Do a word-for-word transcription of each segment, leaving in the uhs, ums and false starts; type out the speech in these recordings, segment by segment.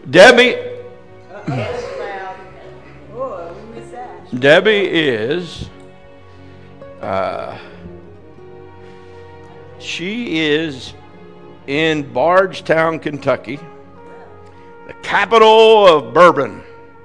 Debbie, Debbie is, uh, she is in Bardstown, Kentucky, the capital of bourbon.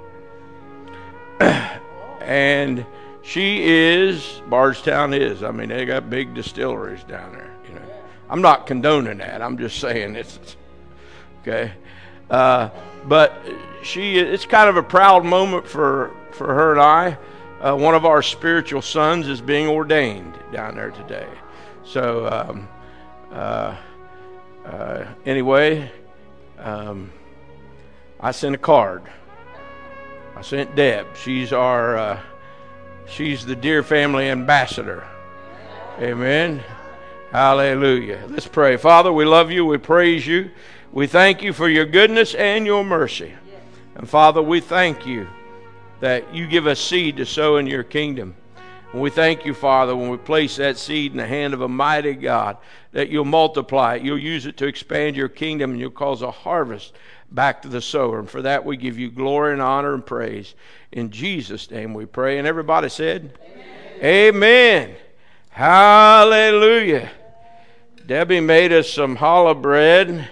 And she is, Bardstown is, I mean, they got big distilleries down there, you know. I'm not condoning that. I'm just saying it's, okay. Uh, but she, it's kind of a proud moment for, for her and I. Uh, one of our spiritual sons is being ordained down there today. So, um, uh, uh, anyway, um, I sent a card. I sent Deb. She's our, uh, she's the Dear Family ambassador. Amen. Hallelujah. Let's pray. Father, we love you. We praise you. We thank you for your goodness and your mercy. And Father, we thank you that you give us seed to sow in your kingdom. And we thank you, Father, when we place that seed in the hand of a mighty God, that you'll multiply it. You'll use it to expand your kingdom, and you'll cause a harvest back to the sower. And for that we give you glory and honor and praise. In Jesus' name we pray. And everybody said, Amen. Amen. Hallelujah. Debbie made us some challah bread.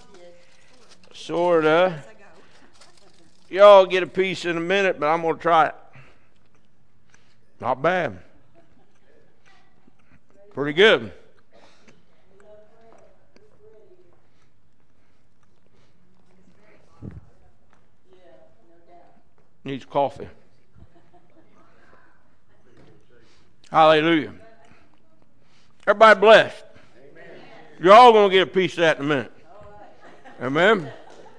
Sorta. Y'all get a piece in a minute, but I'm going to try it. Not bad. Pretty good. Needs coffee. Hallelujah. Everybody blessed. Amen. You're all going to get a piece of that in a minute. Amen.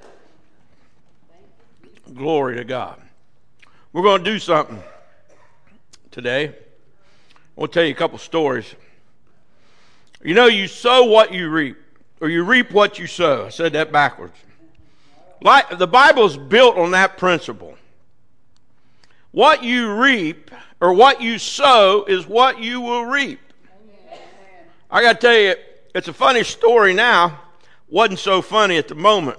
Glory to God. We're going to do something today. I'll tell you a couple stories. You know, you sow what you reap, or you reap what you sow. I said that backwards. Like, the Bible's built on that principle. What you reap, or what you sow, is what you will reap. I got to tell you, it's a funny story now. Wasn't so funny at the moment.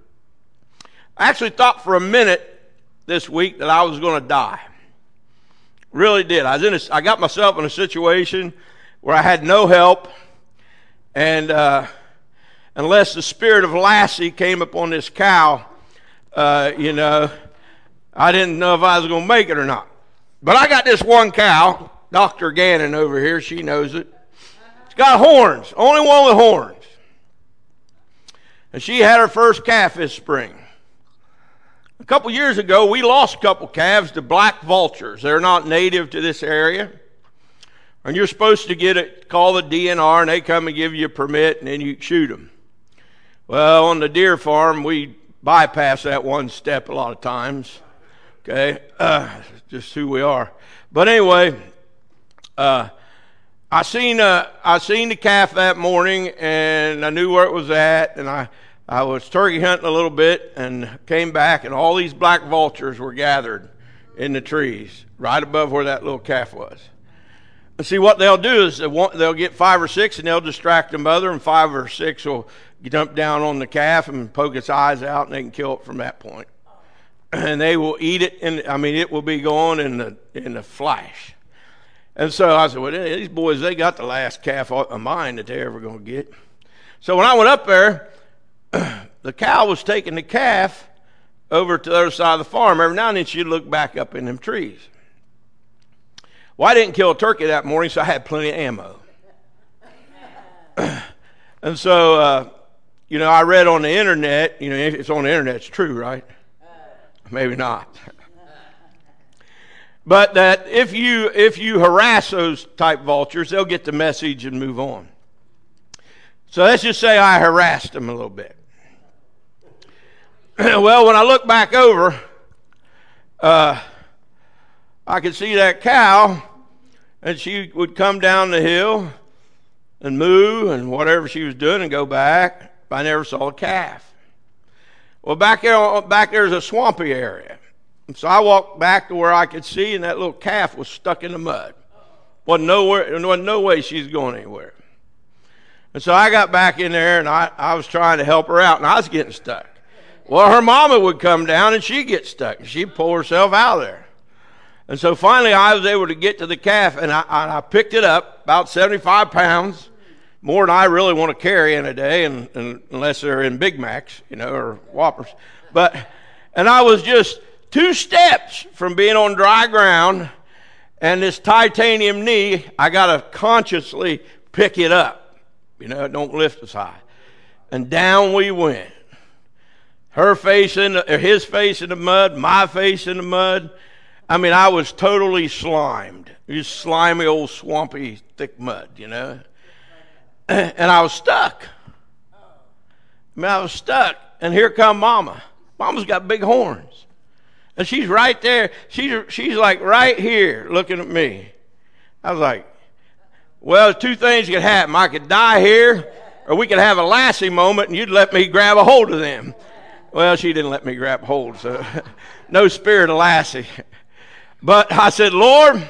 I actually thought for a minute this week that I was going to die. Really did. I was in a, I got myself in a situation where I had no help, and uh, unless the spirit of Lassie came upon this cow, uh, you know, I didn't know if I was going to make it or not. But I got this one cow, Doctor Gannon over here. She knows it. It's got horns. Only one with horns. And she had her first calf this spring. A couple years ago, we lost a couple calves to black vultures. They're not native to this area. And you're supposed to get it, call the D N R, and they come and give you a permit, and then you shoot them. Well, on the deer farm, we bypass that one step a lot of times. Okay? Uh, just who we are. But anyway, uh, I seen uh, I seen the calf that morning, and I knew where it was at, and I, I was turkey hunting a little bit and came back, and all these black vultures were gathered in the trees right above where that little calf was. And see, what they'll do is they'll get five or six, and they'll distract the mother, and five or six will jump down on the calf and poke its eyes out, and they can kill it from that point. And they will eat it, and I mean, it will be gone in the in the flash. And so I said, well, these boys, they got the last calf of mine that they're ever going to get. So when I went up there, the cow was taking the calf over to the other side of the farm. Every now and then she'd look back up in them trees. Well, I didn't kill a turkey that morning, so I had plenty of ammo. And so, uh, you know, I read on the internet, you know, if it's on the internet, it's true, right? Maybe not. But that if you if you harass those type vultures, they'll get the message and move on. So let's just say I harassed them a little bit. Well, when I look back over, uh, I could see that cow, and she would come down the hill and moo and whatever she was doing and go back. I never saw a calf. Well, back there, back there's a swampy area. So I walked back to where I could see, and that little calf was stuck in the mud. Wasn't nowhere, there wasn't no way she's going anywhere. And so I got back in there, and I, I was trying to help her out, and I was getting stuck. Well, her mama would come down and she'd get stuck. And she'd pull herself out of there. And so finally I was able to get to the calf, and I, I picked it up, about seventy-five pounds, more than I really want to carry in a day, and, and unless they're in Big Macs, you know, or Whoppers. But, and I was just two steps from being on dry ground, and this titanium knee, I got to consciously pick it up. You know, it don't lift as high. And down we went. Her face in the, or his face in the mud, my face in the mud. I mean, I was totally slimed. Just slimy, old, swampy, thick mud, you know. And I was stuck. I mean, I was stuck. And here come Mama. Mama's got big horns. And she's right there. She's, she's like right here looking at me. I was like, well, two things could happen. I could die here, or we could have a Lassie moment, and you'd let me grab a hold of them. Well, she didn't let me grab hold, so no spirit of Lassie. But I said, Lord,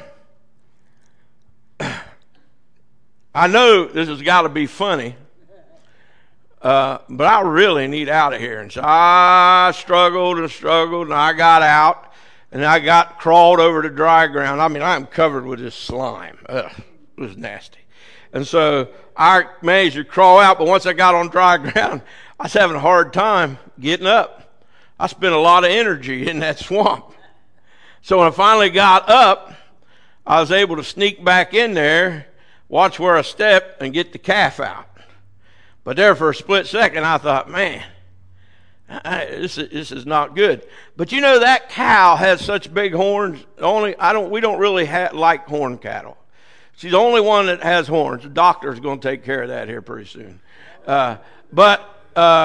I know this has got to be funny, uh, but I really need out of here. And so I struggled and struggled, and I got out, and I got crawled over to dry ground. I mean, I'm covered with this slime. Ugh, it was nasty. And so I managed to crawl out, but once I got on dry ground, I was having a hard time getting up. I spent a lot of energy in that swamp. So when I finally got up, I was able to sneak back in there, watch where I stepped, and get the calf out. But there for a split second, I thought, man, I, this, is, this is not good. But you know, that cow has such big horns. Only I don't. We don't really ha- like horn cattle. She's the only one that has horns. The doctor's going to take care of that here pretty soon. Uh, but uh,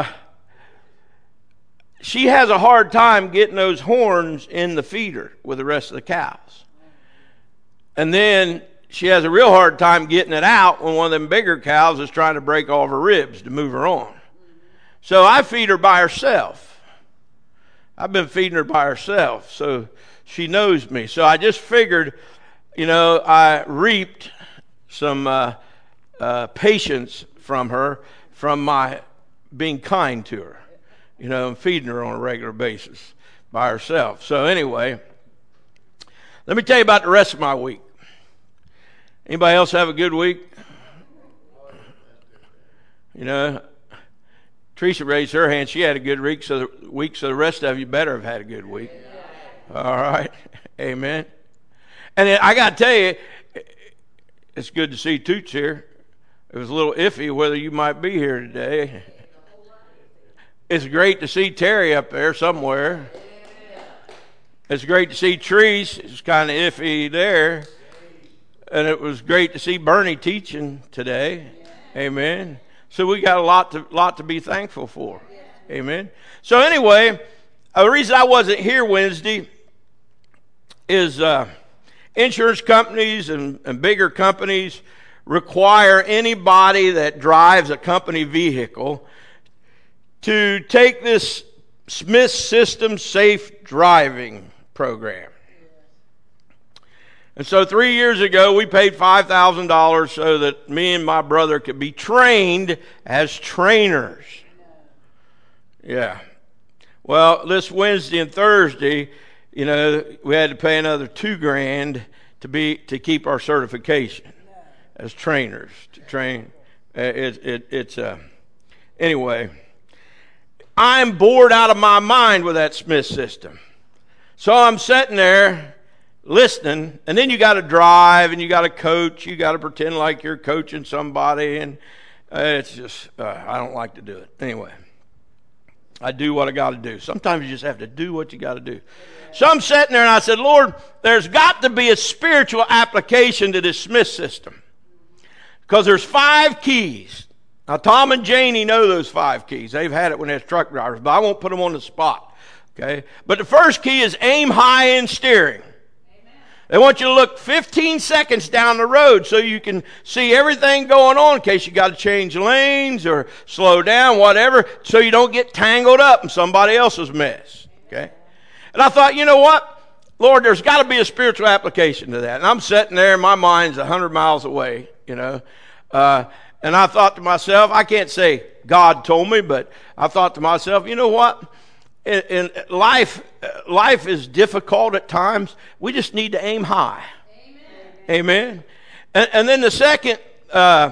she has a hard time getting those horns in the feeder with the rest of the cows. And then she has a real hard time getting it out when one of them bigger cows is trying to break all of her ribs to move her on. So I feed her by herself. I've been feeding her by herself, so she knows me. So I just figured, you know, I reaped some uh, uh, patience from her, from my being kind to her, you know, and feeding her on a regular basis by herself. So anyway, let me tell you about the rest of my week. Anybody else have a good week? You know, Teresa raised her hand. She had a good week, so the week, so the rest of you better have had a good week. All right. Amen. And I got to tell you, it's good to see Toots here. It was a little iffy whether you might be here today. It's great to see Terry up there somewhere. It's great to see Trees. It's kind of iffy there. And it was great to see Bernie teaching today. Amen. So we got a lot to lot to be thankful for. Amen. So anyway, the reason I wasn't here Wednesday is uh, insurance companies and, and bigger companies require anybody that drives a company vehicle to take this Smith System Safe Driving program. And so three years ago, we paid five thousand dollars so that me and my brother could be trained as trainers. Yeah. Well, this Wednesday and Thursday, you know, we had to pay another two grand to be to keep our certification as trainers. To train, it, it, it's uh, anyway. I'm bored out of my mind with that Smith system, so I'm sitting there listening, and then you got to drive, and you got to coach, you got to pretend like you're coaching somebody, and uh, it's just, uh, I don't like to do it. Anyway, I do what I got to do. Sometimes you just have to do what you got to do. So I'm sitting there, and I said, Lord, there's got to be a spiritual application to this Smith system, because there's five keys. Now, Tom and Janie know those five keys. They've had it when they're truck drivers, but I won't put them on the spot. Okay? But the first key is aim high in steering. They want you to look fifteen seconds down the road so you can see everything going on in case you got to change lanes or slow down, whatever, so you don't get tangled up in somebody else's mess. Okay? And I thought, you know what? Lord, there's got to be a spiritual application to that. And I'm sitting there, my mind's a hundred miles away, you know. Uh, and I thought to myself, I can't say God told me, but I thought to myself, you know what? in, in life, life is difficult at times. We just need to aim high. Amen. Amen. And, and then the second, uh,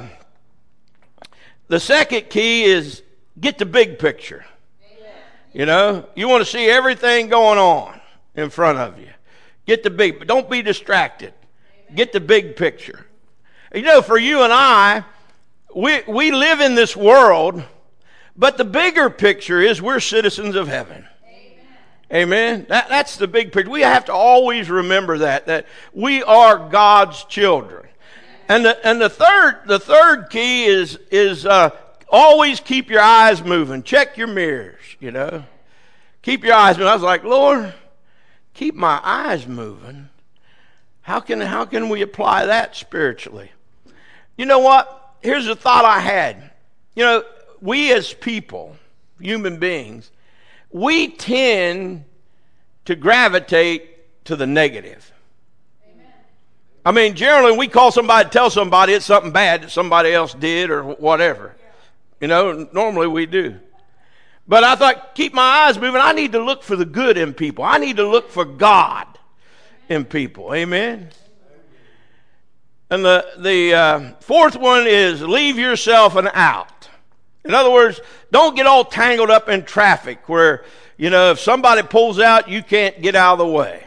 the second key is get the big picture. Amen. You know, you want to see everything going on in front of you. Get the big, but don't be distracted. Amen. Get the big picture. You know, for you and I, we we live in this world, but the bigger picture is we're citizens of heaven. Amen. Amen. That, that's the big picture. We have to always remember that, that we are God's children. And the and the third the third key is is uh, always keep your eyes moving. Check your mirrors. You know, keep your eyes moving. I was like, Lord, keep my eyes moving. How can how can we apply that spiritually? You know what? Here's a thought I had. You know, we as people, human beings, we tend to gravitate to the negative. Amen. I mean, generally, we call somebody, tell somebody it's something bad that somebody else did or whatever. You know, normally we do. But I thought, keep my eyes moving. I need to look for the good in people. I need to look for God in people. Amen. And the, the uh, fourth one is leave yourself an out. In other words, don't get all tangled up in traffic where, you know, if somebody pulls out, you can't get out of the way.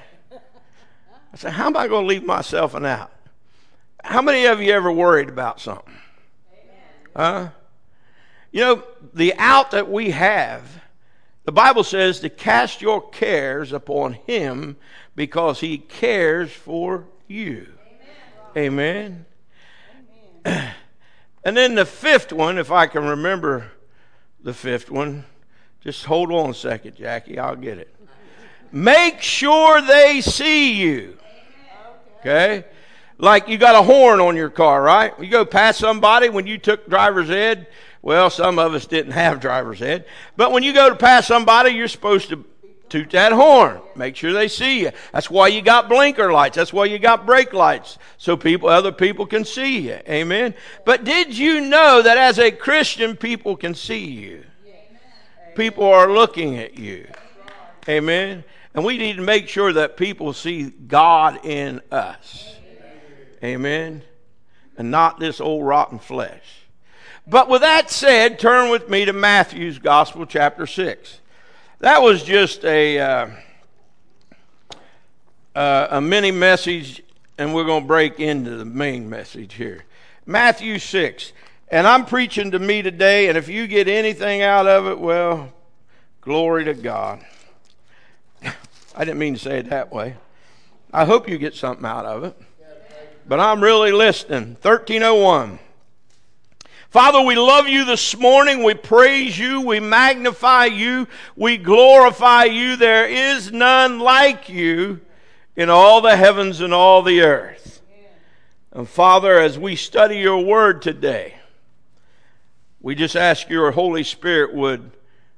I said, how am I going to leave myself an out? How many of you ever worried about something? Huh? You know, the out that we have, the Bible says to cast your cares upon him because he cares for you. Amen. Amen. And then the fifth one, if I can remember the fifth one, just hold on a second, Jackie, I'll get it. Make sure they see you. Okay? Like you got a horn on your car, right? You go past somebody when you took driver's ed. Well, some of us didn't have driver's ed. But when you go to pass somebody, you're supposed to toot that horn. Make sure they see you. That's why you got blinker lights. That's why you got brake lights. So people, other people can see you. Amen. But did you know that as a Christian, people can see you? People are looking at you. Amen. And we need to make sure that people see God in us. Amen. And not this old rotten flesh. But with that said, turn with me to Matthew's Gospel, chapter six. That was just a uh, uh, a mini message, and we're going to break into the main message here. Matthew six. And I'm preaching to me today, and if you get anything out of it, well, glory to God. I didn't mean to say it that way. I hope you get something out of it. But I'm really listening. thirteen oh one. Father, we love you this morning. We praise you. We magnify you. We glorify you. There is none like you in all the heavens and all the earth. And Father, as we study your word today, we just ask your Holy Spirit would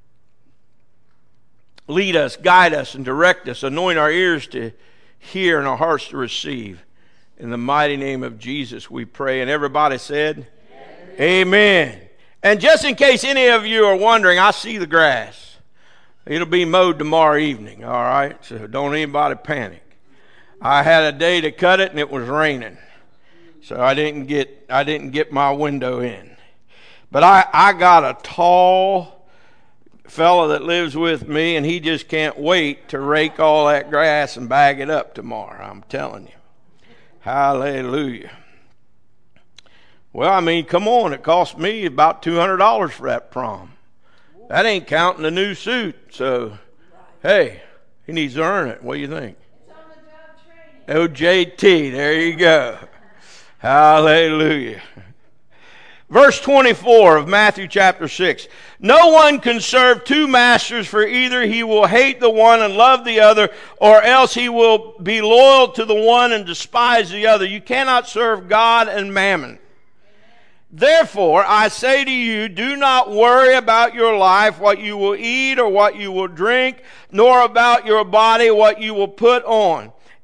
lead us, guide us, and direct us. Anoint our ears to hear and our hearts to receive. In the mighty name of Jesus we pray. And everybody said, Amen. And just in case any of you are wondering, I see the grass. It'll be mowed tomorrow evening, all right? So don't anybody panic. I had a day to cut it and it was raining. So I didn't get I didn't get my window in. But I, I got a tall fella that lives with me, and he just can't wait to rake all that grass and bag it up tomorrow. I'm telling you. Hallelujah. Well, I mean, come on. It cost me about two hundred dollars for that prom. That ain't counting the new suit. So, hey, he needs to earn it. What do you think? It's on the job training. O J T, there you go. Hallelujah. Verse twenty-four of Matthew chapter six. No one can serve two masters, for either he will hate the one and love the other, or else he will be loyal to the one and despise the other. You cannot serve God and mammon. Therefore, I say to you, do not worry about your life, what you will eat or what you will drink, nor about your body, what you will put on.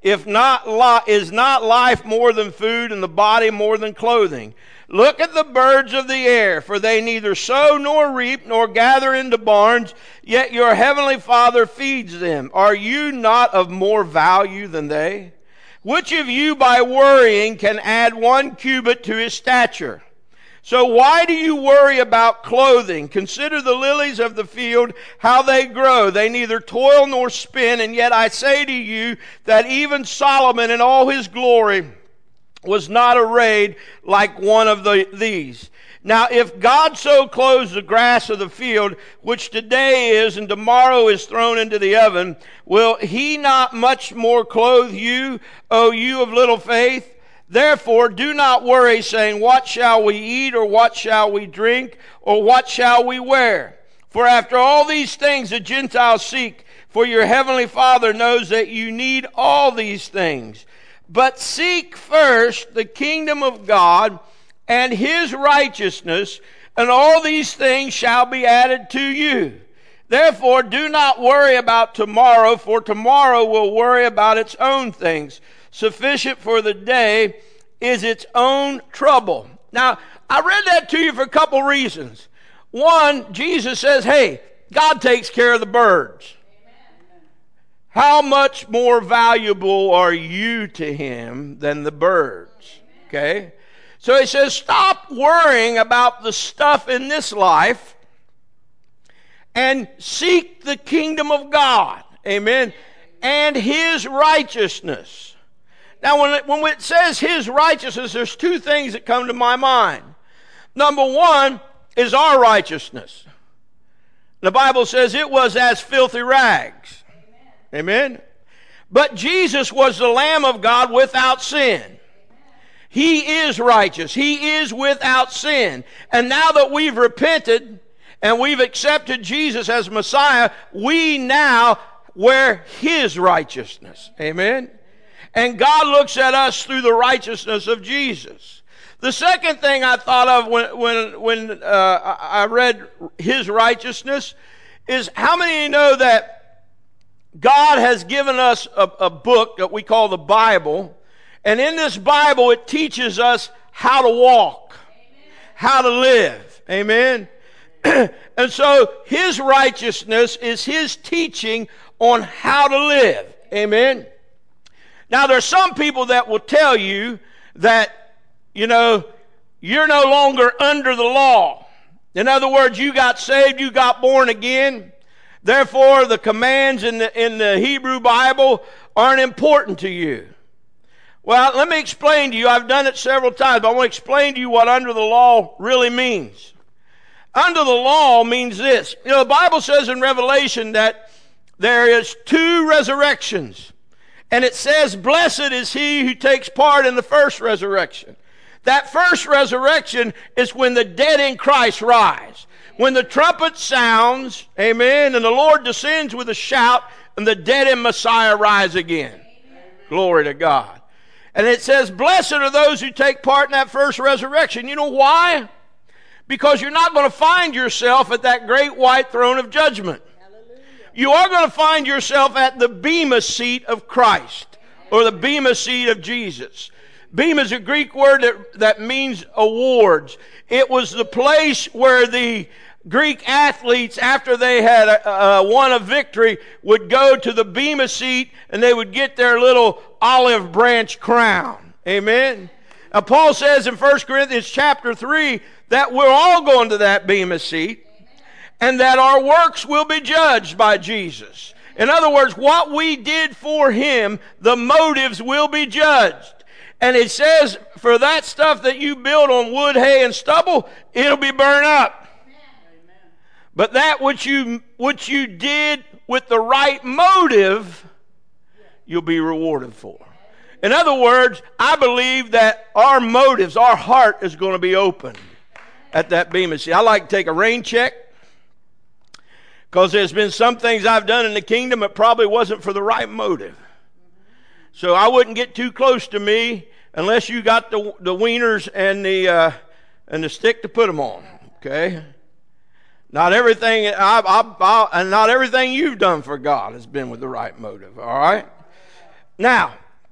if not li- is not life more than food, and the body more than clothing? Look at the birds of the air, for they neither sow nor reap nor gather into barns, yet your heavenly Father feeds them. Are you not of more value than they? Which of you by worrying can add one cubit to his stature? So why do you worry about clothing? Consider the lilies of the field, how they grow. They neither toil nor spin, and yet I say to you that even Solomon in all his glory was not arrayed like one of the, these. Now, if God so clothes the grass of the field, which today is and tomorrow is thrown into the oven, will he not much more clothe you, O you of little faith? Therefore, do not worry, saying, what shall we eat, or what shall we drink, or what shall we wear? For after all these things the Gentiles seek, for your heavenly Father knows that you need all these things. But seek first the kingdom of God and his righteousness, and all these things shall be added to you. Therefore, do not worry about tomorrow, for tomorrow will worry about its own things. Sufficient for the day is its own trouble. Now, I read that to you for a couple reasons. One, Jesus says, hey, God takes care of the birds. How much more valuable are you to him than the birds? Okay? So he says, stop worrying about the stuff in this life and seek the kingdom of God. Amen? And his righteousness. Now, when it, when it says his righteousness, there's two things that come to my mind. Number one is our righteousness. The Bible says it was as filthy rags. Amen. But Jesus was the Lamb of God without sin. He is righteous. He is without sin. And now that we've repented and we've accepted Jesus as Messiah, we now wear his righteousness. Amen. And God looks at us through the righteousness of Jesus. The second thing I thought of when when when uh, I read his righteousness is, how many of you know that God has given us a, a book that we call the Bible, and in this Bible it teaches us how to walk, amen, how to live. Amen. And so his righteousness is his teaching on how to live. Amen. Now, there are some people that will tell you that, you know, you're no longer under the law. In other words, you got saved, you got born again. Therefore, the commands in the, in the Hebrew Bible aren't important to you. Well, let me explain to you. I've done it several times, but I want to explain to you what under the law really means. Under the law means this. You know, the Bible says in Revelation that there is two resurrections. And it says, blessed is he who takes part in the first resurrection. That first resurrection is when the dead in Christ rise. When the trumpet sounds, amen, and the Lord descends with a shout, and the dead in Messiah rise again. Amen. Glory to God. And it says, blessed are those who take part in that first resurrection. You know why? Because you're not going to find yourself at that great white throne of judgment. You are going to find yourself at the bema seat of Christ, or the bema seat of Jesus. Bema is a Greek word that, that means awards. It was the place where the Greek athletes, after they had uh, won a victory, would go to the bema seat and they would get their little olive branch crown. Amen. Now, Paul says in First Corinthians chapter three that we're all going to that bema seat, and that our works will be judged by Jesus. In other words, what we did for him, the motives will be judged. And it says, for that stuff that you build on wood, hay, and stubble, it'll be burned up. Amen. But that which you, which you did with the right motive, you'll be rewarded for. In other words, I believe that our motives, our heart is going to be open at that bema seat. I like to take a rain check, because there's been some things I've done in the kingdom that probably wasn't for the right motive. So I wouldn't get too close to me unless you got the, the wieners and the uh, and the stick to put them on. Okay. Not everything I, I, I, and not everything you've done for God has been with the right motive. All right. Now,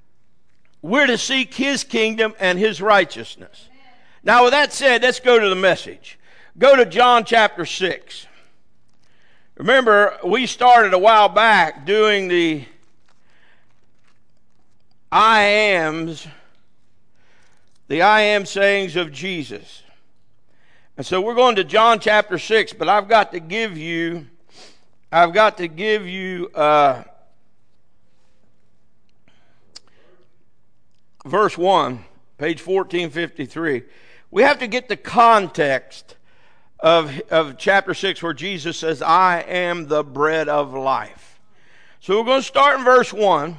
we're to seek his kingdom and his righteousness. Now, with that said, let's go to the message. Go to John chapter six. Remember, we started a while back doing the I ams, the I am sayings of Jesus. And so we're going to John chapter six, but I've got to give you, I've got to give you uh, verse one, page fourteen fifty-three. We have to get the context of, of chapter six where Jesus says, I am the bread of life. So we're going to start in verse one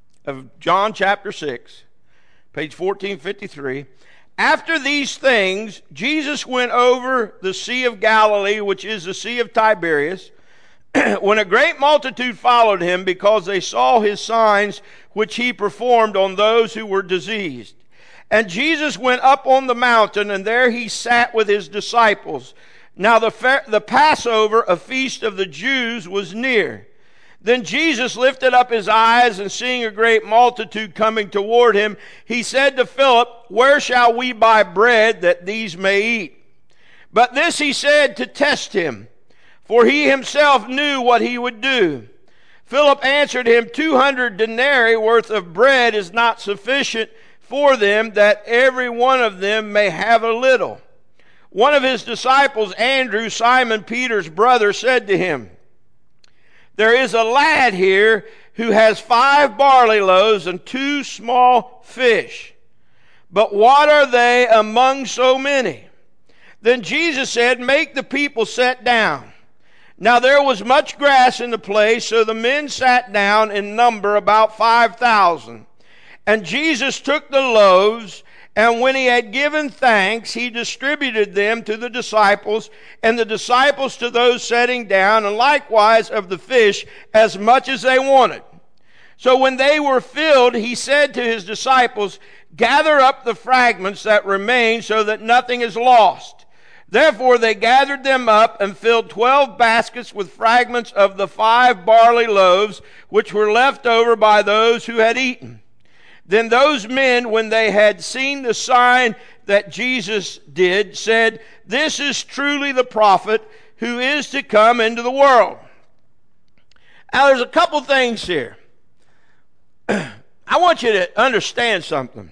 of John chapter six, page fourteen fifty-three. After these things, Jesus went over the Sea of Galilee, which is the Sea of Tiberias, when a great multitude followed him because they saw his signs which he performed on those who were diseased. And Jesus went up on the mountain, and there he sat with his disciples. Now the, fa- the Passover, a feast of the Jews, was near. Then Jesus lifted up his eyes, and seeing a great multitude coming toward him, he said to Philip, Where shall we buy bread that these may eat? But this he said to test him, for he himself knew what he would do. Philip answered him, Two hundred denarii worth of bread is not sufficient for them, that every one of them may have a little. One of his disciples, Andrew, Simon Peter's brother, said to him, There is a lad here who has five barley loaves and two small fish. But what are they among so many? Then Jesus said, Make the people sit down. Now there was much grass in the place, so the men sat down in number about five thousand. And Jesus took the loaves, and when he had given thanks, he distributed them to the disciples, and the disciples to those sitting down, and likewise of the fish as much as they wanted. So when they were filled, he said to his disciples, Gather up the fragments that remain, so that nothing is lost. Therefore they gathered them up and filled twelve baskets with fragments of the five barley loaves, which were left over by those who had eaten. Then those men, when they had seen the sign that Jesus did, said, This is truly the prophet who is to come into the world. Now there's a couple things here. I want you to understand something.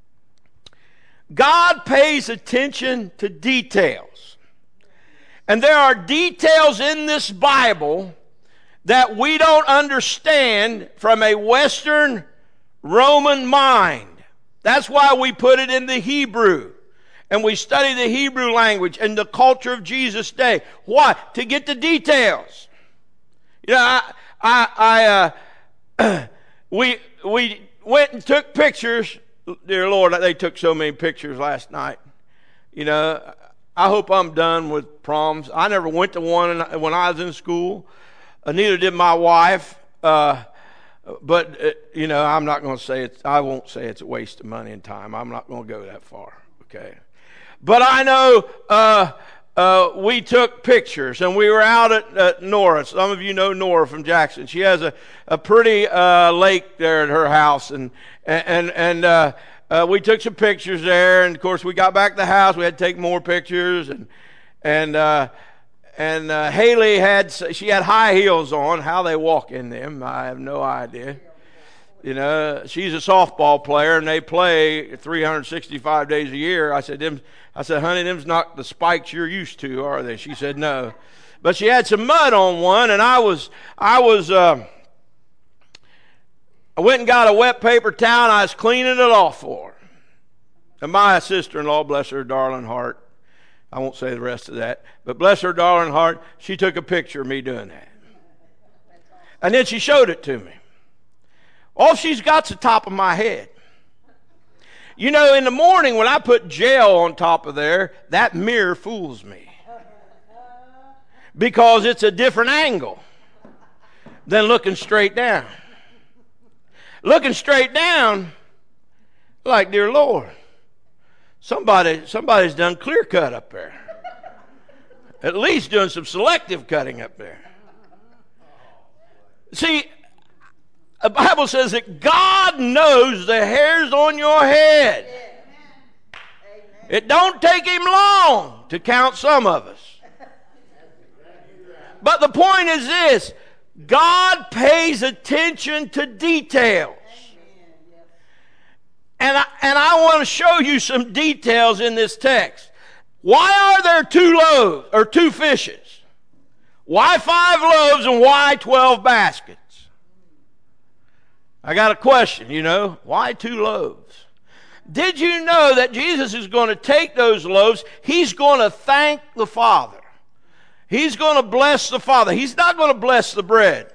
God pays attention to details. And there are details in this Bible that we don't understand from a Western Roman mind. That's why we put it in the Hebrew. And we study the Hebrew language and the culture of Jesus' day. Why? To get the details. You know, I, I, I uh, we, we went and took pictures. Dear Lord, they took so many pictures last night. You know, I hope I'm done with proms. I never went to one when I was in school. Uh, neither did my wife. Uh, But, uh, you know, I'm not going to say it. I won't say it's a waste of money and time. I'm not going to go that far, okay? But I know uh, uh, we took pictures, and we were out at, at Nora. Some of you know Nora from Jackson. She has a, a pretty uh, lake there at her house, and and and uh, uh, we took some pictures there. And, of course, we got back to the house. We had to take more pictures, and and uh, And uh, Haley had, she had high heels on. How they walk in them, I have no idea. You know, she's a softball player, and they play three hundred sixty-five days a year. I said, them, I said, honey, them's not the spikes you're used to, are they? She said, no. But she had some mud on one, and I was, I was, uh, I went and got a wet paper towel, and I was cleaning it off for her. And my sister-in-law, bless her darling heart, I won't say the rest of that, but bless her darling heart, she took a picture of me doing that. And then she showed it to me. All she's got's the top of my head. You know, in the morning when I put gel on top of there, that mirror fools me. Because it's a different angle than looking straight down. Looking straight down, like, dear Lord, Somebody, somebody's done clear cut up there. At least doing some selective cutting up there. See, The Bible says that God knows the hairs on your head. It don't take him long to count some of us. But the point is this: God pays attention to details. And I, and I want to show you some details in this text. Why are there two loaves or two fishes? Why five loaves and why twelve baskets? I got a question, you know. Why two loaves? Did you know that Jesus is going to take those loaves? He's going to thank the Father. He's going to bless the Father. He's not going to bless the bread.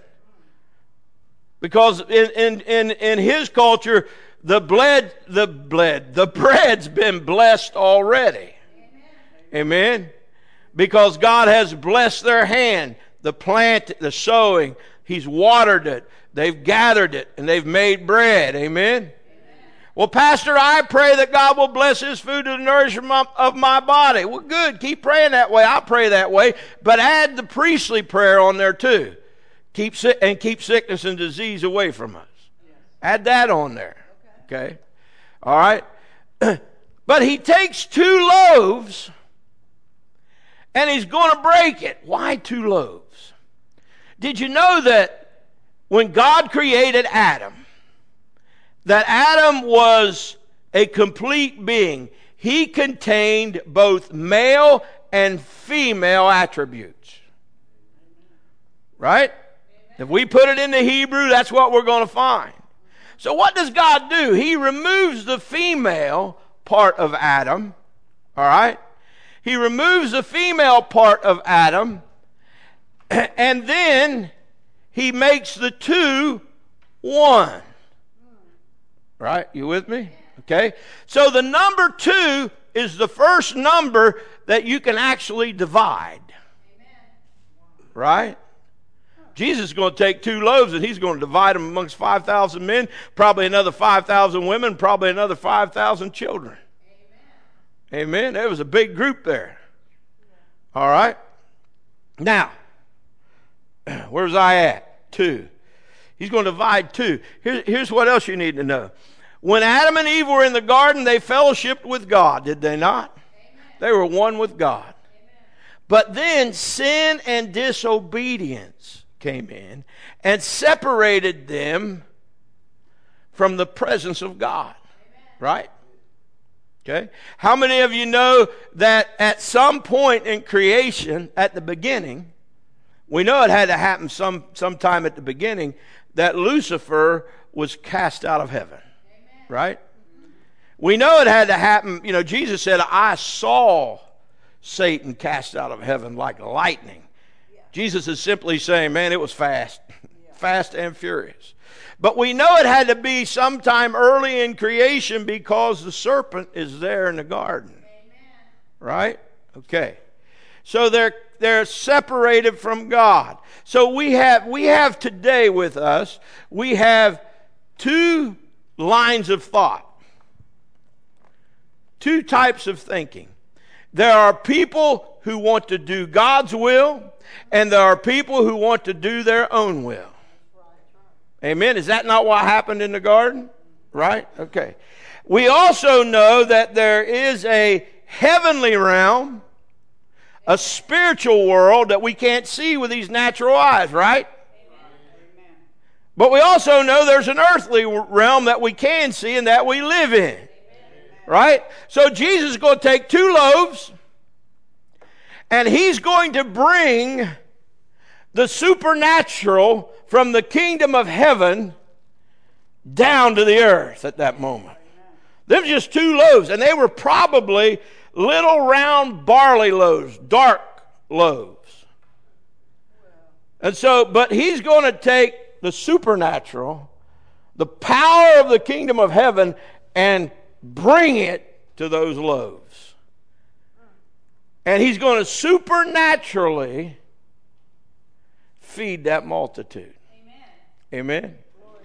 Because in, in, in, in his culture, the bread, the bread, the bread's been blessed already. Amen. Amen. Because God has blessed their hand, the plant, the sowing. He's watered it. They've gathered it, and they've made bread. Amen. Amen. Well, Pastor, I pray that God will bless his food to the nourishment of my body. Well, good. Keep praying that way. I'll pray that way. But add the priestly prayer on there too. Keep sick and keep sickness and disease away from us. Yes. Add that on there. Okay. Okay? All right. But he takes two loaves and he's going to break it. Why two loaves? Did you know that when God created Adam, that Adam was a complete being? He contained both male and female attributes. Right? If we put it into Hebrew, that's what we're going to find. So what does God do? He removes the female part of Adam. All right? He removes the female part of Adam, and then he makes the two one. Right? You with me? Okay. So the number two is the first number that you can actually divide. Right? Jesus is going to take two loaves and he's going to divide them amongst five thousand men, probably another five thousand women, probably another five thousand children. Amen. Amen. There was a big group there. All right. Now, where's I at? Two. He's going to divide two. Here, here's what else you need to know. When Adam and Eve were in the garden, they fellowshiped with God, did they not? Amen. They were one with God. Amen. But then sin and disobedience came in and separated them from the presence of God. Amen. Right? Okay. How many of you know that at some point in creation, at the beginning, we know it had to happen some sometime at the beginning, that Lucifer was cast out of heaven. Amen. Right? We know it had to happen. You know, Jesus said, I saw Satan cast out of heaven like lightning. Yeah. Jesus is simply saying, man, it was fast. Yeah. Fast and furious. But we know it had to be sometime early in creation because the serpent is there in the garden. Amen. Right? Okay. So they're they're separated from God. So we have we have today with us, we have two lines of thought. Two types of thinking. There are people who want to do God's will, and there are people who want to do their own will. Amen. Is that not what happened in the garden? Right? Okay. We also know that there is a heavenly realm, a spiritual world that we can't see with these natural eyes, right? Amen. But we also know there's an earthly realm that we can see and that we live in. Amen. Right? So Jesus is going to take two loaves and he's going to bring the supernatural from the kingdom of heaven down to the earth at that moment. Them just two loaves, and they were probably little round barley loaves, dark loaves. And so, but he's going to take the supernatural, the power of the kingdom of heaven, and bring it to those loaves. And he's going to supernaturally feed that multitude. Amen. Amen.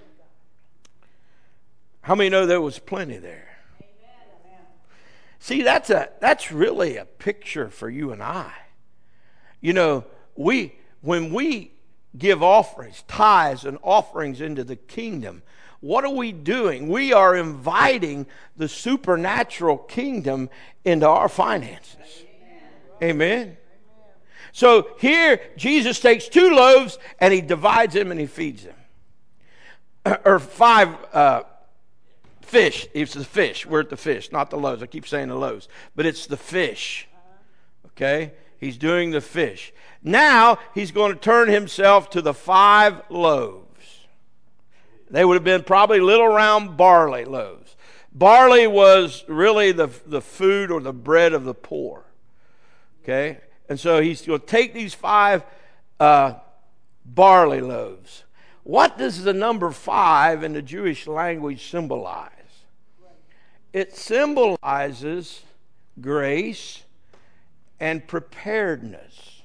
How many know there was plenty there? Amen. See, that's a that's really a picture for you and I. You know, we when we give offerings, tithes and offerings into the kingdom. What are we doing? We are inviting the supernatural kingdom into our finances. Amen. Amen. So here, Jesus takes two loaves and he divides them and he feeds them. Or five uh, fish. It's the fish. We're at the fish, not the loaves. I keep saying the loaves. But it's the fish. Okay? He's doing the fish. Now, he's going to turn himself to the five loaves. They would have been probably little round barley loaves. Barley was really the, the food or the bread of the poor. Okay? And so he's going to take these five uh, barley loaves. What does the number five in the Jewish language symbolize? It symbolizes grace and preparedness.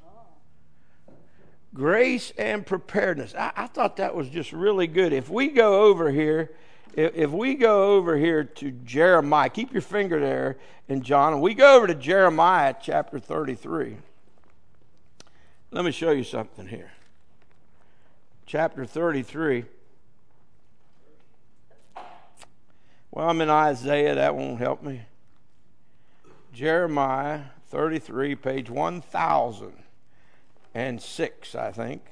Grace and preparedness. I, I thought that was just really good. If we go over here, if, if we go over here to Jeremiah, keep your finger there in John, and we go over to Jeremiah chapter thirty-three. Let me show you something here. Chapter thirty-three. Well, I'm in Isaiah. That won't help me. Jeremiah thirty-three, page one thousand six, I think.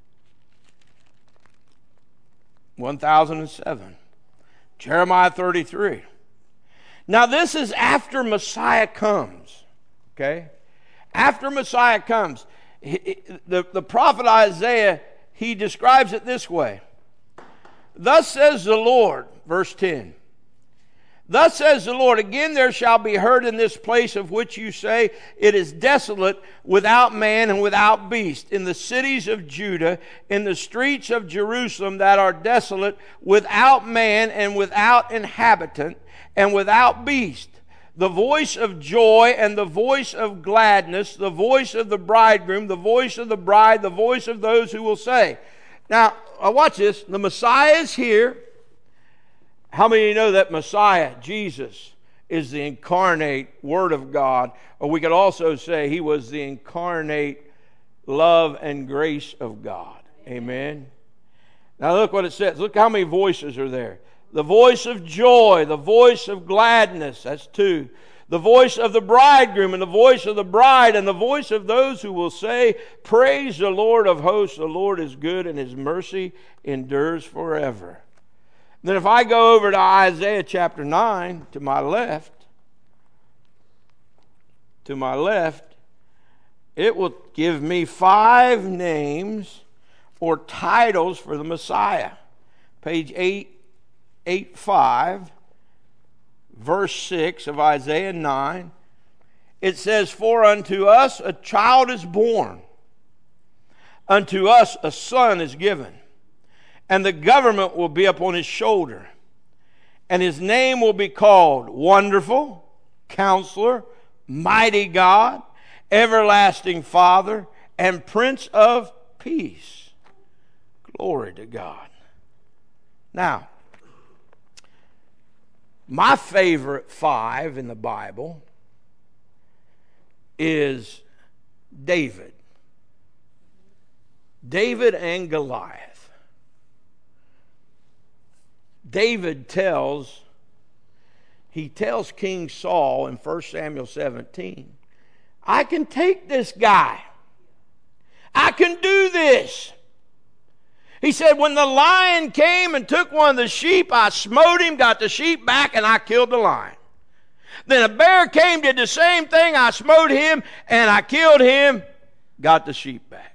one thousand seven. Jeremiah thirty-three. Now, this is after Messiah comes. Okay? After Messiah comes. The, the prophet Isaiah, he describes it this way. Thus says the Lord, verse ten. Thus says the Lord, again there shall be heard in this place of which you say, it is desolate, without man and without beast, in the cities of Judah, in the streets of Jerusalem that are desolate, without man and without inhabitant, and without beast. The voice of joy and the voice of gladness, the voice of the bridegroom, the voice of the bride, the voice of those who will say. Now, watch this. The Messiah is here. How many of you know that Messiah, Jesus, is the incarnate Word of God? Or we could also say he was the incarnate love and grace of God. Amen. Now look what it says. Look how many voices are there. The voice of joy, the voice of gladness, that's two. The voice of the bridegroom and the voice of the bride and the voice of those who will say, praise the Lord of hosts, the Lord is good and his mercy endures forever. Then if I go over to Isaiah chapter nine, to my left, to my left, it will give me five names or titles for the Messiah. Page eight eighty-five, verse six of Isaiah nine. It says, for unto us a child is born, unto us a son is given, and the government will be upon his shoulder, and his name will be called Wonderful, Counselor, Mighty God, Everlasting Father, and Prince of Peace. Glory to God. Now, my favorite five in the Bible is David. David and Goliath. David tells, he tells King Saul in First Samuel seventeen, I can take this guy. I can do this. He said, when the lion came and took one of the sheep, I smote him, got the sheep back, and I killed the lion. Then a bear came, did the same thing. I smote him, and I killed him, got the sheep back.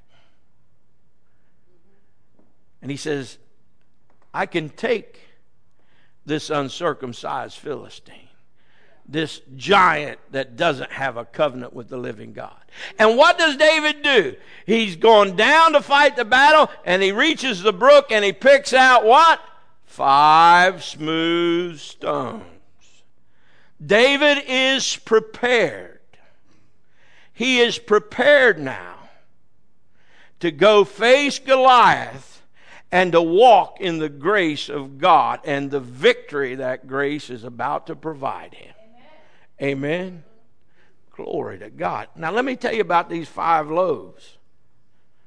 And he says, I can take this uncircumcised Philistine, this giant that doesn't have a covenant with the living God. And what does David do? He's gone down to fight the battle, and he reaches the brook, and he picks out what? Five smooth stones. David is prepared. He is prepared now to go face Goliath and to walk in the grace of God and the victory that grace is about to provide him. Amen. Amen. Glory to God. Now let me tell you about these five loaves.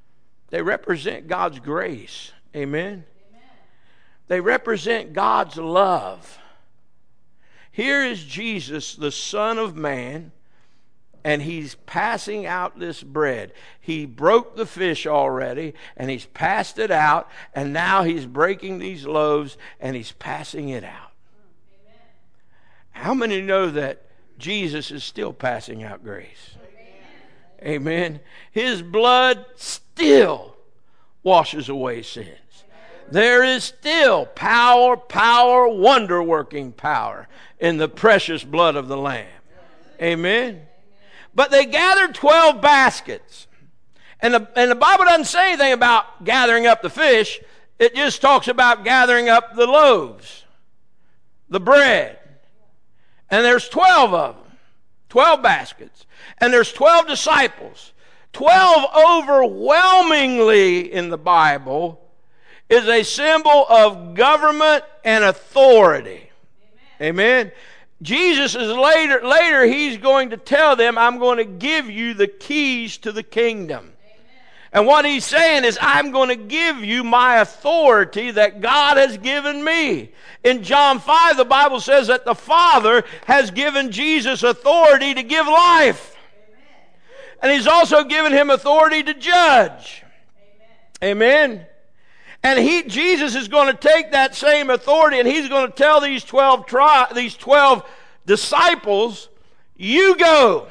They represent God's grace. Amen? Amen. They represent God's love. Here is Jesus, the Son of Man, and he's passing out this bread. He broke the fish already, and he's passed it out, and now he's breaking these loaves, and he's passing it out. Amen. How many know that Jesus is still passing out grace? Amen. Amen. His blood still washes away sins. There is still power, power, wonder-working power in the precious blood of the Lamb. Amen. But they gathered twelve baskets. And the, and the Bible doesn't say anything about gathering up the fish. It just talks about gathering up the loaves, the bread. And there's twelve of them, twelve baskets. And there's twelve disciples. twelve overwhelmingly in the Bible is a symbol of government and authority. Amen. Amen. Jesus is later, later he's going to tell them, I'm going to give you the keys to the kingdom. Amen. And what he's saying is, I'm going to give you my authority that God has given me. In John five, the Bible says that the Father has given Jesus authority to give life. Amen. And he's also given him authority to judge. Amen. Amen. And he, Jesus is going to take that same authority, and he's going to tell these twelve tri- these twelve disciples, you go.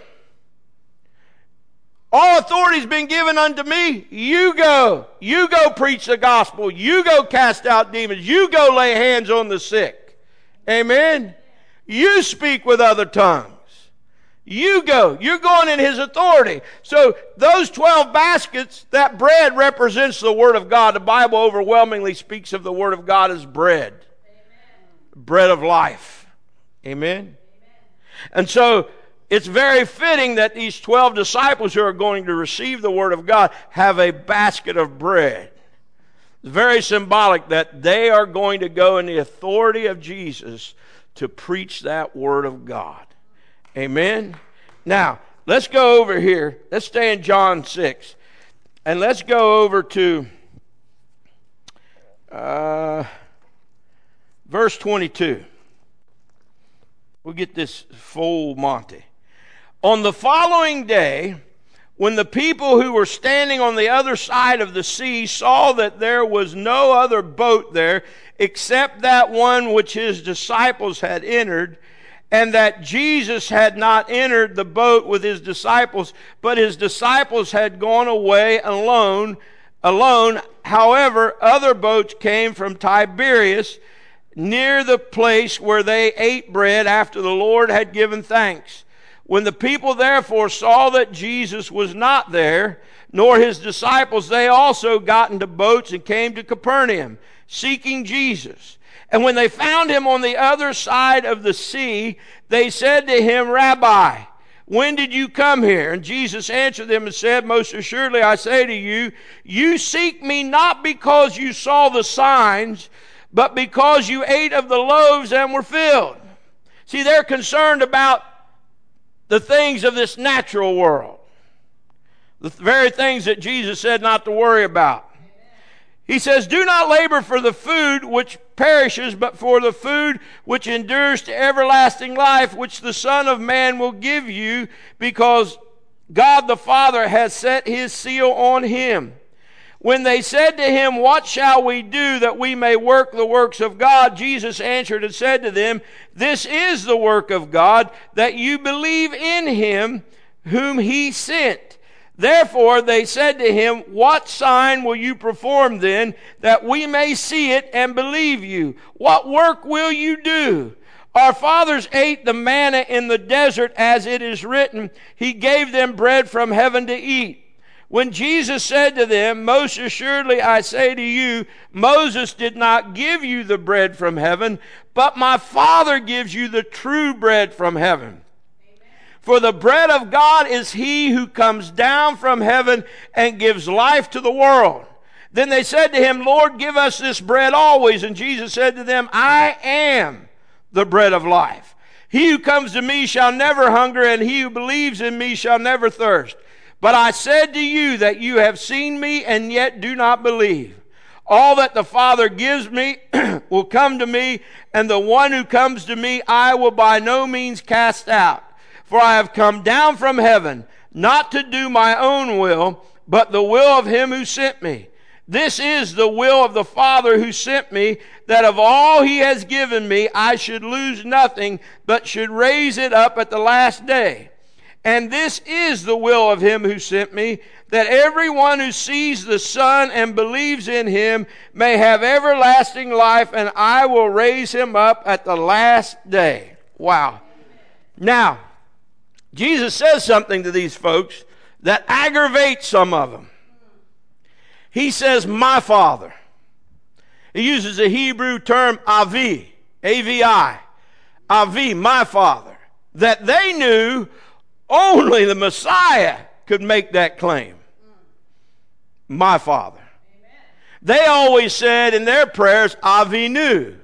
All authority has been given unto me. You go. You go preach the gospel. You go cast out demons. You go lay hands on the sick. Amen. You speak with other tongues. You go. You're going in his authority. So those twelve baskets, that bread represents the Word of God. The Bible overwhelmingly speaks of the Word of God as bread. Amen. Bread of life. Amen? Amen. And so it's very fitting that these twelve disciples who are going to receive the Word of God have a basket of bread. It's very symbolic that they are going to go in the authority of Jesus to preach that Word of God. Amen. Now, let's go over here. Let's stay in John six. And let's go over to uh, verse twenty-two. We'll get this full Monty. On the following day, when the people who were standing on the other side of the sea saw that there was no other boat there except that one which his disciples had entered, and that Jesus had not entered the boat with his disciples, but his disciples had gone away alone. Alone, however, other boats came from Tiberias near the place where they ate bread after the Lord had given thanks. When the people therefore saw that Jesus was not there, nor his disciples, they also got into boats and came to Capernaum, seeking Jesus. And when they found him on the other side of the sea, they said to him, Rabbi, when did you come here? And Jesus answered them and said, Most assuredly I say to you, you seek me not because you saw the signs, but because you ate of the loaves and were filled. See, they're concerned about the things of this natural world, the very things that Jesus said not to worry about. He says, do not labor for the food which perishes, but for the food which endures to everlasting life, which the Son of Man will give you, because God the Father has set his seal on him. When they said to him, what shall we do that we may work the works of God? Jesus answered and said to them, this is the work of God, that you believe in him whom he sent. Therefore they said to him, what sign will you perform then, that we may see it and believe you? What work will you do? Our fathers ate the manna in the desert, as it is written, he gave them bread from heaven to eat. When Jesus said to them, most assuredly I say to you, Moses did not give you the bread from heaven, but my Father gives you the true bread from heaven. For the bread of God is he who comes down from heaven and gives life to the world. Then they said to him, Lord, give us this bread always. And Jesus said to them, I am the bread of life. He who comes to me shall never hunger, and he who believes in me shall never thirst. But I said to you that you have seen me and yet do not believe. All that the Father gives me will come to me, and the one who comes to me I will by no means cast out. For I have come down from heaven, not to do my own will, but the will of him who sent me. This is the will of the Father who sent me, that of all he has given me I should lose nothing, but should raise it up at the last day. And this is the will of him who sent me, that everyone who sees the Son and believes in him may have everlasting life, and I will raise him up at the last day. Wow. Now, Jesus says something to these folks that aggravates some of them. He says, my Father. He uses a Hebrew term, Avi, A V I. Avi, my Father. That they knew only the Messiah could make that claim. My Father. Amen. They always said in their prayers, Avinu,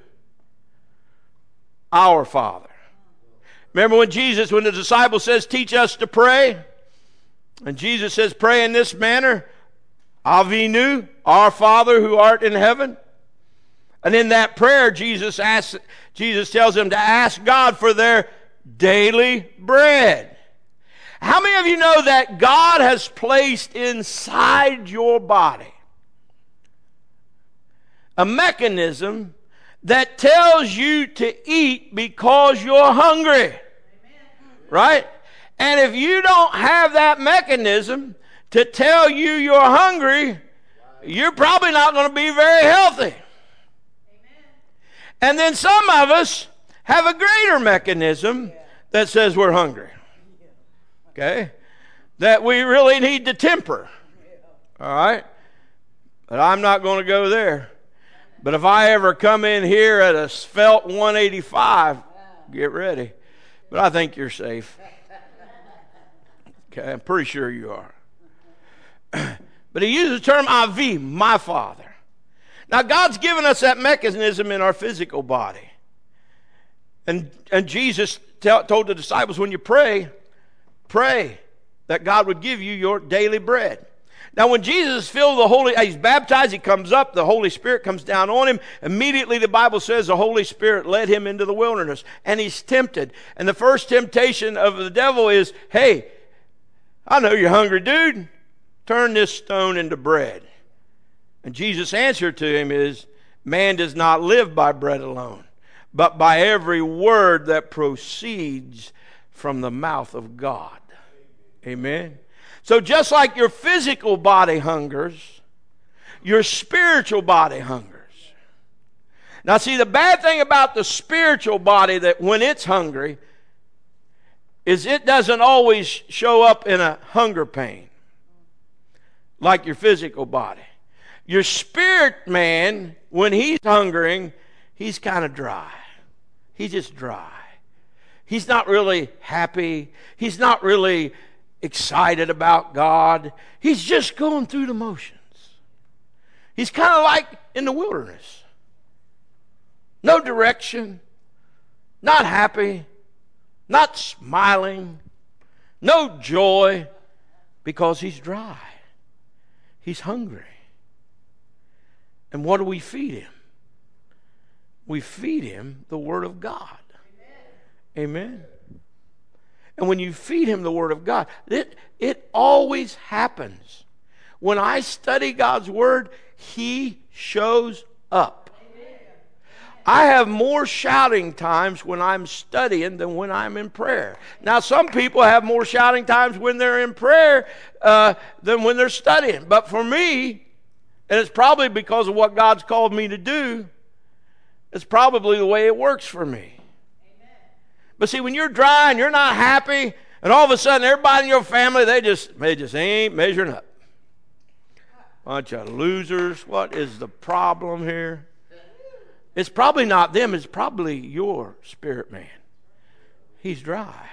our Father. Remember when Jesus, when the disciple says, teach us to pray? And Jesus says, pray in this manner, Avinu, our Father who art in heaven. And in that prayer, Jesus asks, Jesus tells them to ask God for their daily bread. How many of you know that God has placed inside your body a mechanism that tells you to eat because you're hungry? Amen. Right? And if you don't have that mechanism to tell you you're hungry, you're probably not going to be very healthy. Amen. And then some of us have a greater mechanism that says we're hungry. Okay? That we really need to temper. All right? But I'm not going to go there. But if I ever come in here at a svelte one eighty-five, get ready. But I think you're safe. Okay? I'm pretty sure you are. But he uses the term Avi, my Father. Now, God's given us that mechanism in our physical body. And, and Jesus tell, told the disciples, when you pray, pray that God would give you your daily bread. Now, when Jesus is filled with the Holy, he's baptized, he comes up, the Holy Spirit comes down on him. Immediately, the Bible says the Holy Spirit led him into the wilderness, and he's tempted. And the first temptation of the devil is, hey, I know you're hungry, dude. Turn this stone into bread. And Jesus' answer to him is, man does not live by bread alone, but by every word that proceeds from the mouth of God. Amen. So just like your physical body hungers, your spiritual body hungers. Now see, the bad thing about the spiritual body, that when it's hungry, is it doesn't always show up in a hunger pain like your physical body. Your spirit man, when he's hungering, he's kind of dry. He's just dry. He's not really happy. He's not really excited about God. He's just going through the motions. He's kind of like in the wilderness. No direction. Not happy. Not smiling. No joy. Because he's dry. He's hungry. And what do we feed him? We feed him the Word of God. Amen. Amen. And when you feed him the Word of God, it, it always happens. When I study God's Word, he shows up. Amen. I have more shouting times when I'm studying than when I'm in prayer. Now, some people have more shouting times when they're in prayer uh, than when they're studying. But for me, and it's probably because of what God's called me to do, it's probably the way it works for me. But see, when you're dry and you're not happy, and all of a sudden everybody in your family, they just they just ain't measuring up. Bunch of losers. What is the problem here? It's probably not them. It's probably your spirit man. He's dry.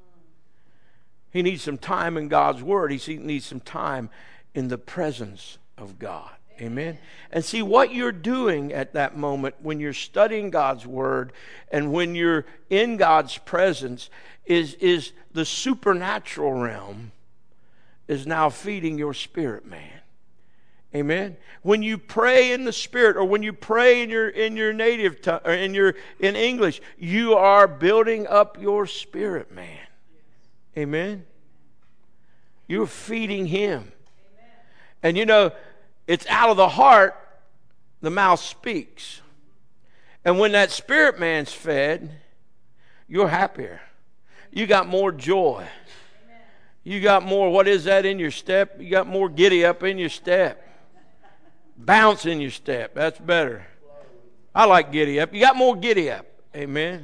He needs some time in God's Word. He needs some time in the presence of God. Amen. And see, what you're doing at that moment when you're studying God's Word and when you're in God's presence is, is the supernatural realm is now feeding your spirit man. Amen. When you pray in the Spirit, or when you pray in your in your native tongue, or in your in English, you are building up your spirit man. Amen. You're feeding him. And you know, it's out of the heart the mouth speaks. And when that spirit man's fed, you're happier. You got more joy. You got more, what is that in your step? You got more giddy up in your step. Bounce in your step. That's better. I like giddy up. You got more giddy up. Amen.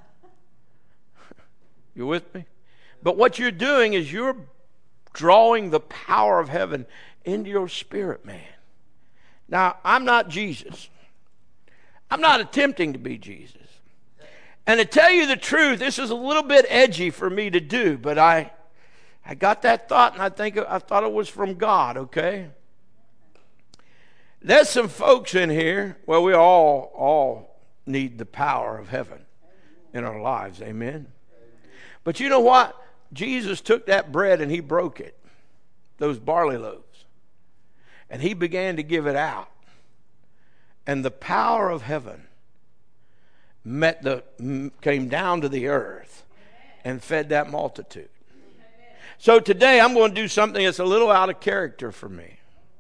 You with me? But what you're doing is you're drawing the power of heaven into your spirit man. Now, I'm not Jesus. I'm not attempting to be Jesus. And to tell you the truth, this is a little bit edgy for me to do, but I I got that thought, and I think I thought it was from God, okay? There's some folks in here, well, we all all need the power of heaven in our lives, amen? But you know what? Jesus took that bread and he broke it, those barley loaves, and he began to give it out. And the power of heaven met the came down to the earth and fed that multitude. So today I'm going to do something that's a little out of character for me.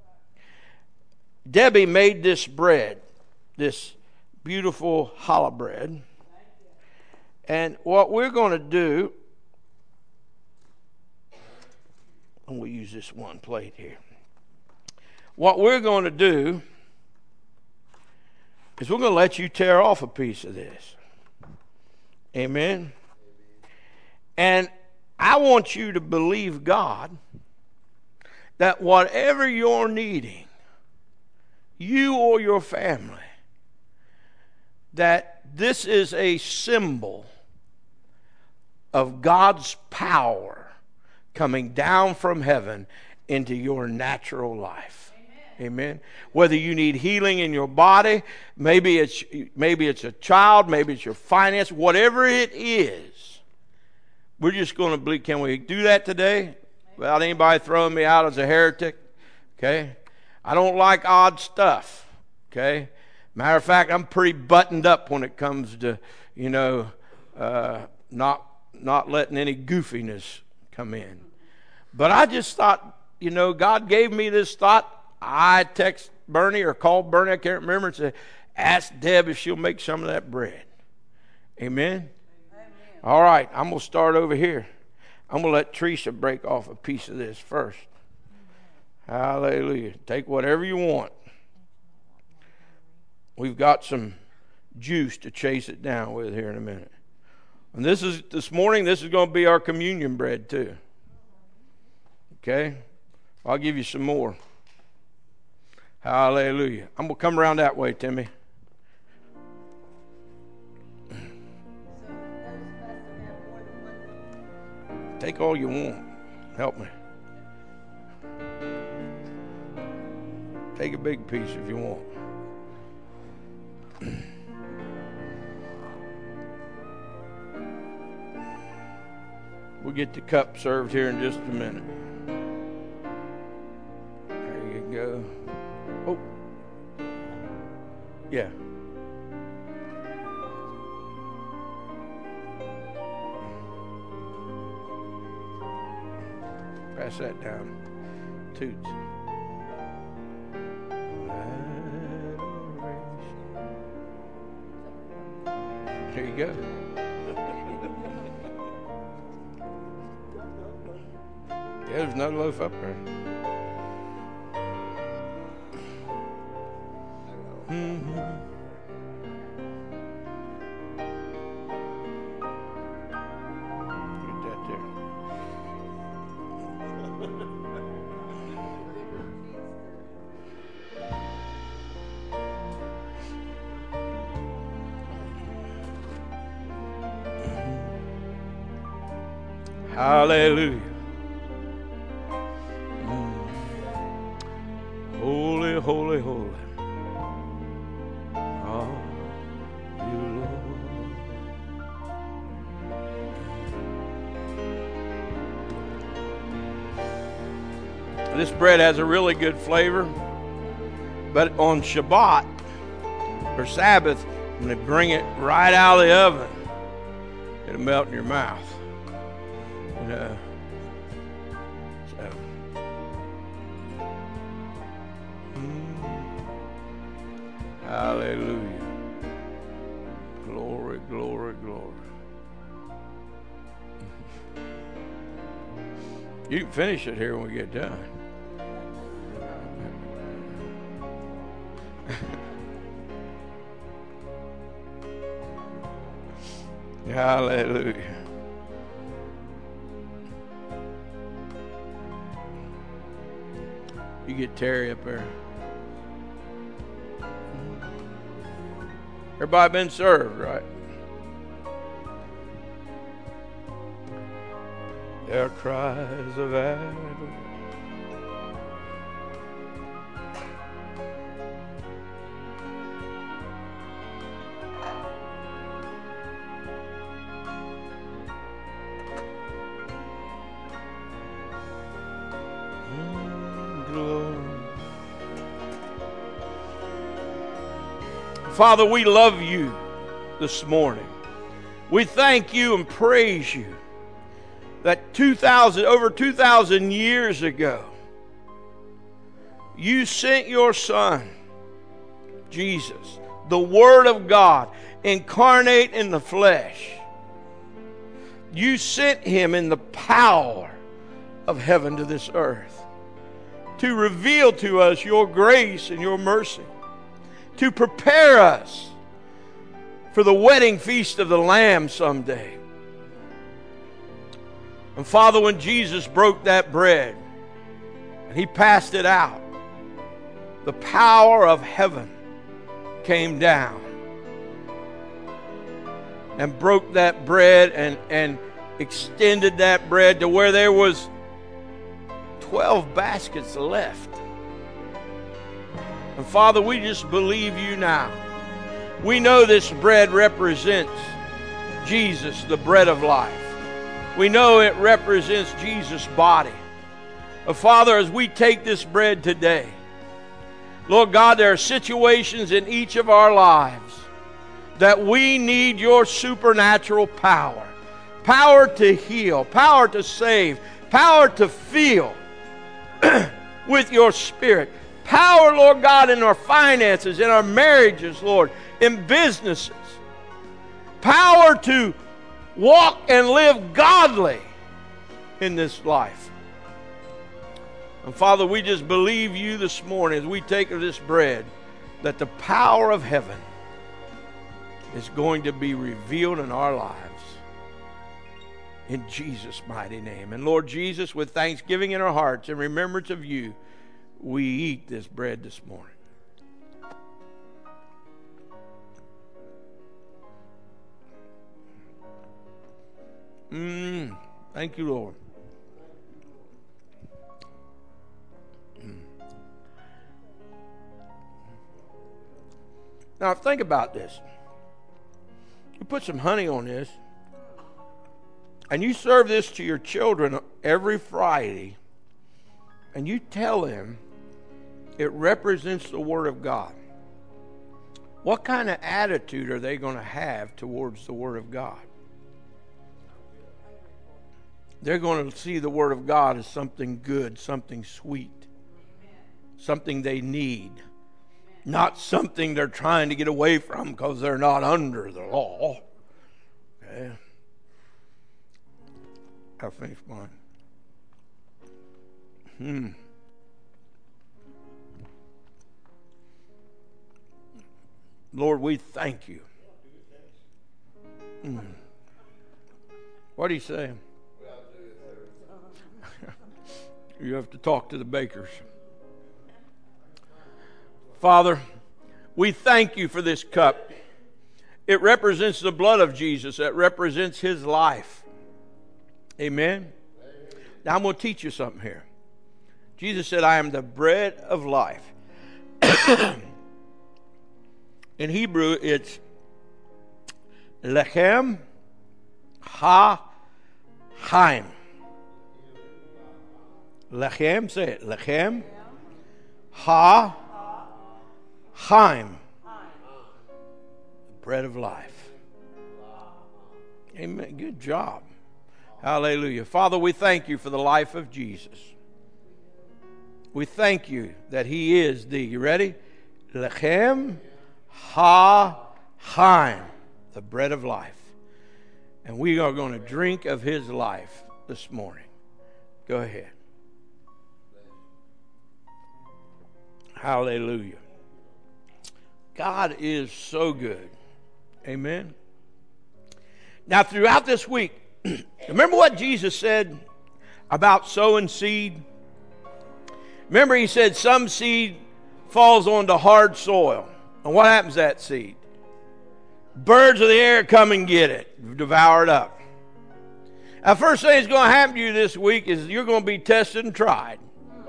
Debbie made this bread, this beautiful challah bread. And what we're going to do, and we'll use this one plate here. What we're going to do is we're going to let you tear off a piece of this. Amen. And I want you to believe God that whatever you're needing, you or your family, that this is a symbol of God's power coming down from heaven into your natural life. Amen. Amen. Whether you need healing in your body, maybe it's maybe it's a child, maybe it's your finance, whatever it is, we're just going to believe. Can we do that today without anybody throwing me out as a heretic? Okay. I don't like odd stuff, okay? Matter of fact, I'm pretty buttoned up when it comes to, you know, uh, not not letting any goofiness come in. But I just thought, you know, God gave me this thought. I text Bernie or called Bernie, I can't remember, and said, ask Deb if she'll make some of that bread. Amen? Amen. All right, I'm going to start over here. I'm going to let Teresa break off a piece of this first. Hallelujah. Take whatever you want. We've got some juice to chase it down with here in a minute. And this is this morning, this is going to be our communion bread too. Okay? I'll give you some more. Hallelujah. I'm going to come around that way, Timmy. Take all you want. Help me. Take a big piece if you want. We'll get the cup served here in just a minute. There you go. Oh. Yeah. Pass that down. Toots. There you go. Yeah, there's another loaf up there. Mm-hmm. Get that there. Hallelujah. Mm. Holy, holy, holy. Are you, Lord? This bread has a really good flavor. But on Shabbat or Sabbath, when they bring it right out of the oven, it'll melt in your mouth. You know. So. Mm. Hallelujah. Glory, glory, glory. You can finish it here when we get done. Hallelujah. You get Terry up there. Everybody been served, right? There are cries of agony. Father, we love you this morning. We thank you and praise you that two thousand, over two thousand years ago, you sent your Son, Jesus, the Word of God, incarnate in the flesh. You sent him in the power of heaven to this earth to reveal to us your grace and your mercy, to prepare us for the wedding feast of the Lamb someday. And Father, when Jesus broke that bread and he passed it out, the power of heaven came down and broke that bread and, and extended that bread to where there was twelve baskets left. And Father, we just believe you now. We know this bread represents Jesus, the bread of life. We know it represents Jesus' body. But Father, as we take this bread today, Lord God, there are situations in each of our lives that we need your supernatural power. Power to heal, power to save, power to feel with your Spirit. Power, Lord God, in our finances, in our marriages, Lord, in businesses. Power to walk and live godly in this life. And Father, we just believe you this morning as we take of this bread that the power of heaven is going to be revealed in our lives. In Jesus' mighty name. And Lord Jesus, with thanksgiving in our hearts and remembrance of you, we eat this bread this morning. Mm, thank you, Lord. Mm. Now, think about this. You put some honey on this, and you serve this to your children every Friday, and you tell them it represents the Word of God. What kind of attitude are they going to have towards the Word of God? They're going to see the Word of God as something good, something sweet, something they need, not something they're trying to get away from because they're not under the law. Okay. I'll finish mine. Hmm. Lord, we thank you. Mm. What do you say? You have to talk to the bakers. Father, we thank you for this cup. It represents the blood of Jesus. It represents his life. Amen? Now I'm going to teach you something here. Jesus said, I am the bread of life. In Hebrew, it's lechem ha-chaim. Lechem, say it. Lechem. Ha. Chaim. The bread of life. Amen. Good job. Hallelujah. Father, we thank you for the life of Jesus. We thank you that he is the, you ready? Lechem Ha-Chaim, the bread of life. And we are going to drink of his life this morning. Go ahead. Hallelujah. God is so good. Amen. Now, throughout this week, remember what Jesus said about sowing seed? Remember, he said some seed falls onto hard soil. And what happens to that seed? Birds of the air come and get it, devour it up. Now, first thing that's going to happen to you this week is you're going to be tested and tried.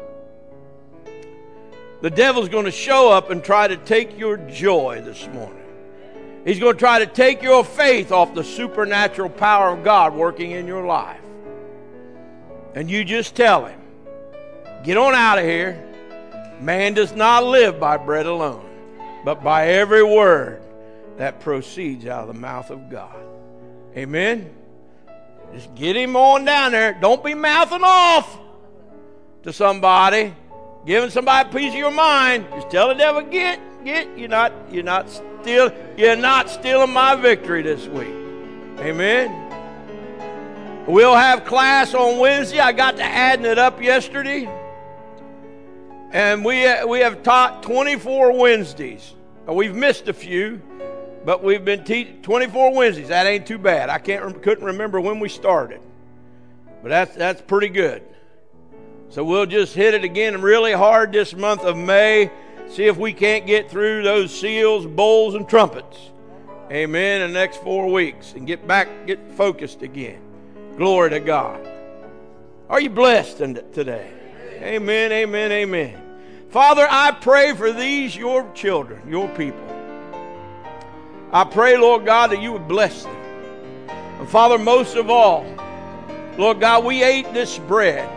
The devil's going to show up and try to take your joy this morning. He's going to try to take your faith off the supernatural power of God working in your life. And you just tell him, get on out of here. Man does not live by bread alone, but by every word that proceeds out of the mouth of God. Amen? Just get him on down there. Don't be mouthing off to somebody, giving somebody a piece of your mind. Just tell the devil, get, get. You're not, you're not steal, you're not stealing my victory this week. Amen? We'll have class on Wednesday. I got to adding it up yesterday. And we, we have taught twenty-four Wednesdays. We've missed a few, but we've been teaching twenty-four Wednesdays. That ain't too bad. I can't couldn't remember when we started, but that's that's pretty good. So we'll just hit it again really hard this month of May. See if we can't get through those seals, bowls, and trumpets. Amen. In the next four weeks and get back, get focused again. Glory to God. Are you blessed today? Amen, amen, amen. Father, I pray for these, your children, your people. I pray, Lord God, that you would bless them. And Father, most of all, Lord God, we ate this bread.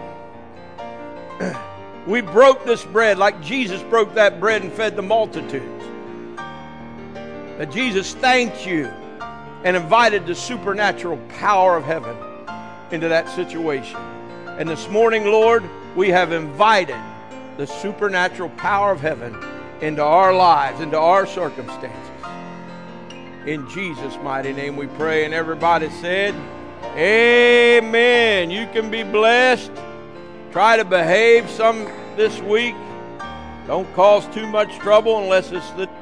We broke this bread like Jesus broke that bread and fed the multitudes. That Jesus thanked you and invited the supernatural power of heaven into that situation. And this morning, Lord, we have invited the supernatural power of heaven into our lives, into our circumstances. In Jesus' mighty name we pray. And everybody said, amen. You can be blessed. Try to behave some this week. Don't cause too much trouble unless it's the